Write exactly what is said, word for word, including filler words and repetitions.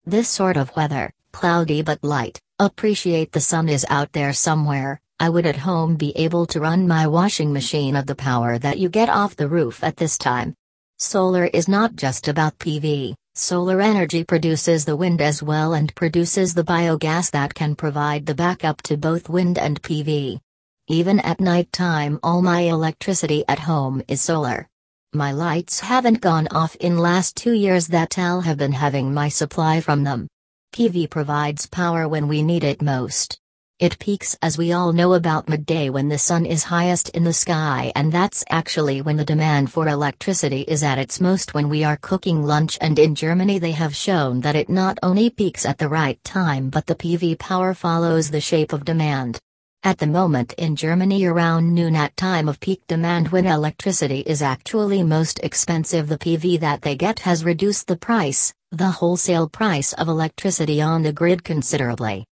This sort of weather, cloudy but light, appreciate the sun is out there somewhere. I would at home be able to run my washing machine of the power that you get off the roof at this time. Solar is not just about P V, solar energy produces the wind as well and produces the biogas that can provide the backup to both wind and P V. Even at night time all my electricity at home is solar. My lights haven't gone off in last two years that I'll have been having my supply from them. P V provides power when we need it most. It peaks as we all know about midday when the sun is highest in the sky, and that's actually when the demand for electricity is at its most when we are cooking lunch, and in Germany they have shown that it not only peaks at the right time but the P V power follows the shape of demand. At the moment in Germany around noon at time of peak demand when electricity is actually most expensive, the P V that they get has reduced the price, the wholesale price of electricity on the grid considerably.